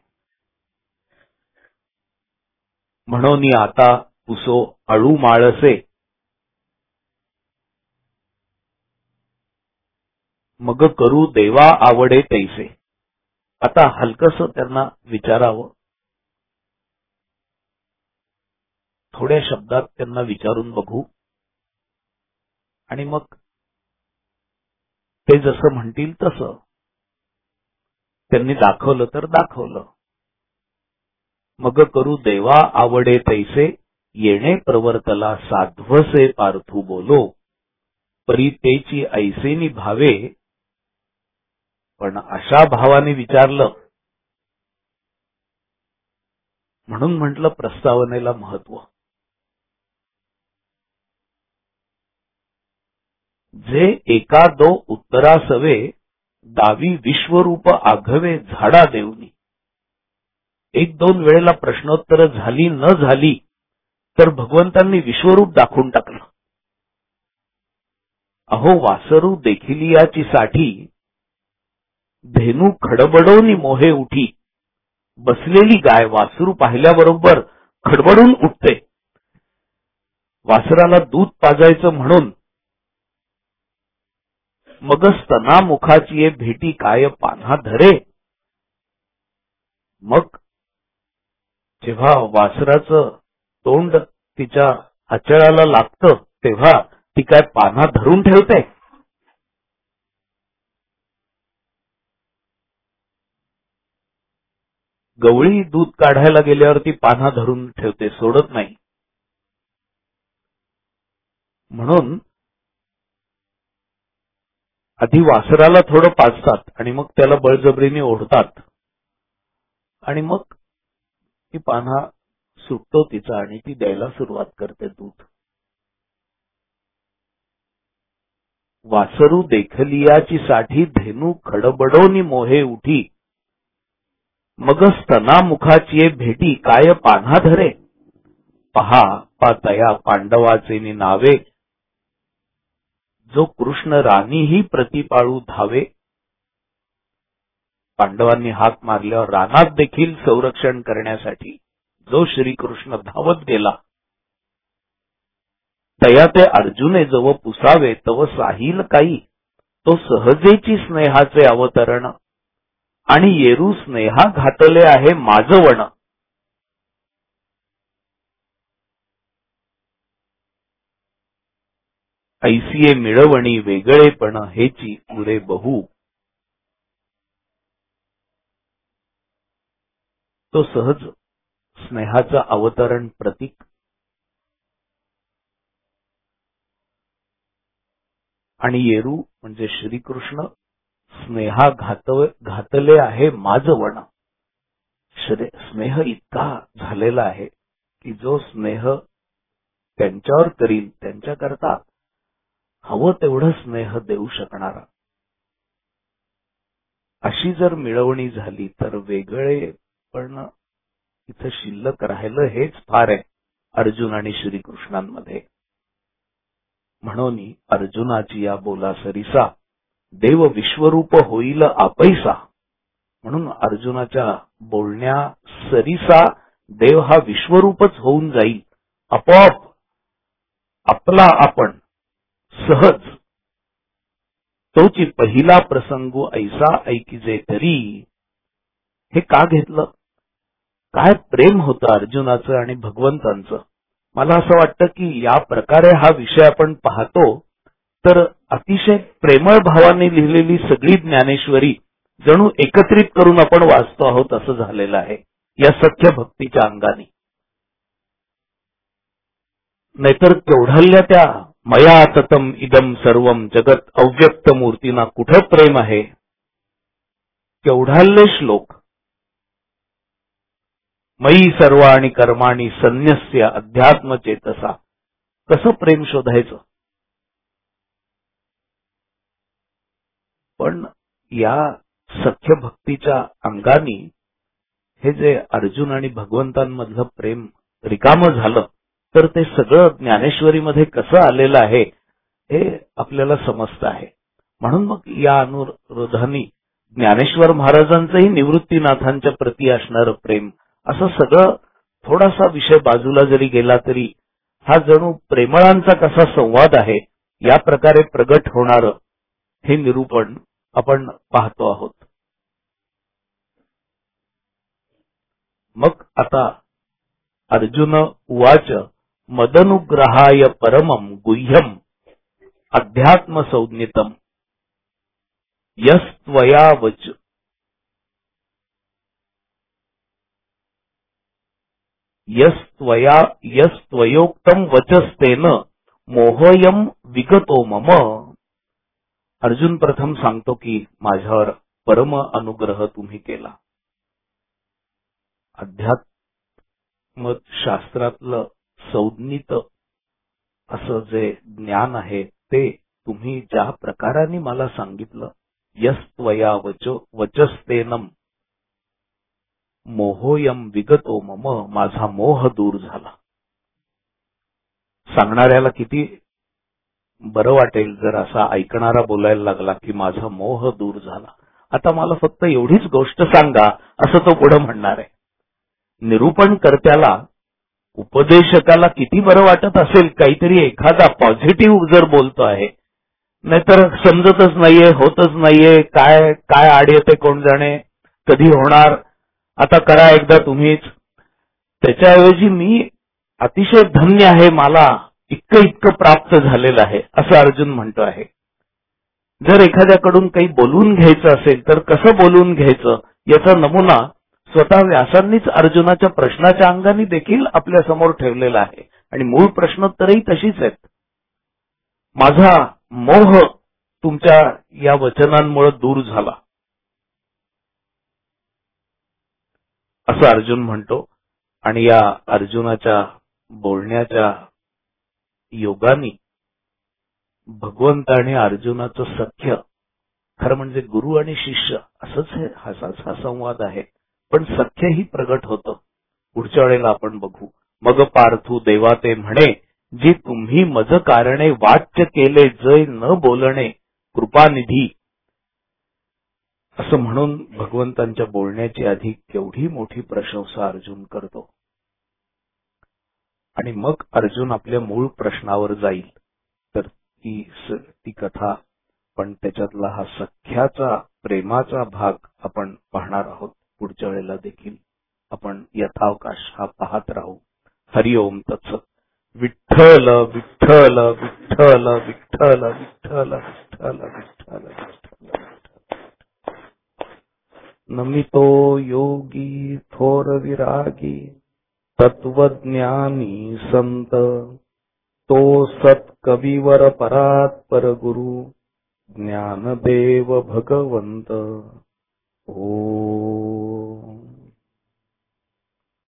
म्हणून आता पुसो अळू माळसे, मग करू देवा आवडे तैसे. आता हलकस त्यांना विचारावं, थोड्या शब्दात त्यांना विचारून बघू, आणि मग ते जसं म्हणतील तसं. त्यांनी दाखवलं तर दाखवलं. मग करू देवा आवडे तैसे, येणे प्रवर्तला साध्वसे पार्थू बोलो, परी तेची ऐसेनी भावे. पण अशा भावाने विचारलं म्हणून म्हटलं प्रस्तावनेला महत्व. जे एका दो उत्तरासवे, दावी विश्वरूप आघवे झाडा देऊनी. एक दोन वेळेला प्रश्नोत्तर झाली न झाली तर भगवंतांनी विश्वरूप दाखवून टाकलं. अहो वासरू देखील याची साठी, धेनू खडबडोनी मोहे उठी. बसलेली गाय वासरू पाहिल्याबरोबर खडबडून उठते. वासराला दूध पाजायचं म्हणून मग स्तना मुखाची भेटी काय पान्हा धरे. मग जेव्हा वासराचं तोंड तिच्या आचळाला लागतं तेव्हा ती काय पान्हा धरून ठेवते. गवळी दूध काढायला गेल्यावर ती पान्हा धरून ठेवते, सोडत नाही. म्हणून आधी वासराला थोडं पाजतात आणि मग त्याला बळजबरीने ओढतात आणि मग ती पान्हा सुटतो तिचा आणि ती द्यायला सुरुवात करते दूध. वासरू देखलियाची साठी धेनू खडबडोनी मोहे उठी. मग स्तना मुखाची भेटी काय पान्हा धरे. पहा पातया पांडवाचे नावे जो कृष्ण राणीही प्रतिपाळू धावे. पांडवांनी हाक मारल्यावर रानात देखील संरक्षण करण्यासाठी जो श्रीकृष्ण धावत गेला. तया ते अर्जुने जव पुसावे तव साहिल काही. तो सहजेची स्नेहाचे अवतरण आणि येरू स्नेहा घातले आहे माझवण. ऐसिये मिळवणी वेगळेपण हेची पुरे बहु. तो सहज स्नेहाचा अवतरण प्रतीक आणि येरू म्हणजे श्रीकृष्ण स्नेहा घात घातले आहे माझवण. स्नेह इतका झालेला आहे की जो स्नेह त्यांच्यावर करील त्यांच्याकरता हवं तेवढं स्नेह देऊ शकणारा. अशी जर मिळवणी झाली तर वेगळे पण इथं शिल्लक राहिलं हेच फार आहे अर्जुन आणि श्रीकृष्णांमध्ये. म्हणून अर्जुनाची या बोला सरिसा देव विश्वरूप होईल आपैसा. म्हणून अर्जुनाच्या बोलण्या सरिसा देव हा विश्वरूपच होऊन जाईल आपोआप. आपला आपण सहज तोची पहिला प्रसंगू ऐसा ऐकिजे तरी. हे का घेतलं? काय प्रेम होतं अर्जुनाचं आणि भगवंतांचं. मला असं वाटतं की या प्रकारे हा विषय आपण पाहतो तर अतिशय प्रेमळ भावाने लिहिलेली सगळी ज्ञानेश्वरी जणू एकत्रित करून आपण वाचतो आहोत असं झालेलं आहे या सख्य भक्तीच्या अंगाने. नाहीतर केवढाल्या त्या मया ततम इदम सर्वम जगत अव्यक्त मूर्तीना कुठं प्रेम आहे. केवढाले श्लोक. मयी सर्वाणि कर्माणि संन्यस्य अध्यात्म चेतसा. कसं प्रेम शोधायचं. पण या सख्य भक्तीच्या अंगाने हे जे अर्जुन आणि भगवंतांमधलं प्रेम रिकामं झालं तर ते सगळं ज्ञानेश्वरीमध्ये कसं आलेलं आहे हे आपल्याला समजतं आहे. म्हणून मग या अनुरोधाने ज्ञानेश्वर महाराजांचंही निवृत्तीनाथांच्या प्रती असणारं प्रेम असं सगळं थोडासा विषय बाजूला जरी गेला तरी हा जणू प्रेमळांचा कसा संवाद आहे या प्रकारे प्रगट होणारं हे निरूपण आपण पाहतो आहोत. मग आता अर्जुन उवाच मदनुग्रहाय परमं गुह्यम अध्यात्म संज्ञितम यस्त्वया वच यस्त्वया यस्त्वयोक्तम वचस्तेन मोहयम विगतो मम. अर्जुन प्रथम सांगतो की माझ्यावर परम अनुग्रह तुम्ही केला. अध्यात्म शास्त्रातलं संज्ञित असं जे ज्ञान आहे ते तुम्ही ज्या प्रकाराने मला सांगितलं यस्त्वया वचो वचस्तेनम मोहोयम विगतो मम. माझा मोह दूर झाला. सांगणाऱ्याला किती बरं वाटेल जर असा ऐकणारा बोलायला लागला की माझा मोह दूर झाला. आता मला फक्त एवढीच गोष्ट सांगा असं तो पुढे म्हणणार आहे. निरूपण कर्त्याला उपदेशकाला किती बरं वाटत असेल, काहीतरी एखादा पॉझिटिव्ह जर बोलतो आहे, नाहीतर समजतच नाहीये, होतच नाहीये, काय काय आड येते कोण जाणे, कधी होणार, आता करा एकदा तुम्हीच. त्याच्याऐवजी मी अतिशय धन्य आहे, मला इतकं इतकं प्राप्त झालेलं आहे असं अर्जुन म्हणतो आहे. जर एखाद्याकडून काही बोलून घ्यायचं असेल तर कसं बोलून घ्यायचं याचा नमुना स्वतः व्यासांनीच अर्जुनाच्या प्रश्नाच्या अंगाने देखील आपल्या समोर ठेवलेला आहे. आणि मूळ प्रश्नोत्तरही तशीच आहेत. माझा मोह तुमच्या या वचनांमुळे दूर झाला असं अर्जुन म्हणतो. आणि या अर्जुनाच्या बोलण्याच्या योगाने भगवंत आणि अर्जुनाचं सख्य, खरं म्हणजे गुरु आणि शिष्य असंच हाच हा संवाद आहे, पण सख्यही प्रगट होतं. पुढच्या वेळेला आपण बघू. मग पार्थू देवा ते म्हणे, जी तुम्ही मज कारणे वाच्य केले जय न बोलणे कृपानिधी. असं म्हणून भगवंतांच्या बोलण्याची आधी केवढी मोठी प्रशंसा अर्जुन करतो. आणि मग अर्जुन आपल्या मूळ प्रश्नावर जाईल. तर ती ती कथा, पण त्याच्यातला हा सख्याचा प्रेमाचा भाग आपण पाहणार आहोत. पुढच्या वेळेला देखील आपण यथावकाश हा पाहत राहू. हरिओम तत्सत. विठ्ठल विठ्ठल विठ्ठल विठ्ठल विठ्ठल विठ्ठल विठ्ठल विठ्ठल. नमितो योगी थोर विरागी तत्वज्ञानी संत, तो सत कविवर परात्पर गुरु ज्ञानदेव भगवंत. ओ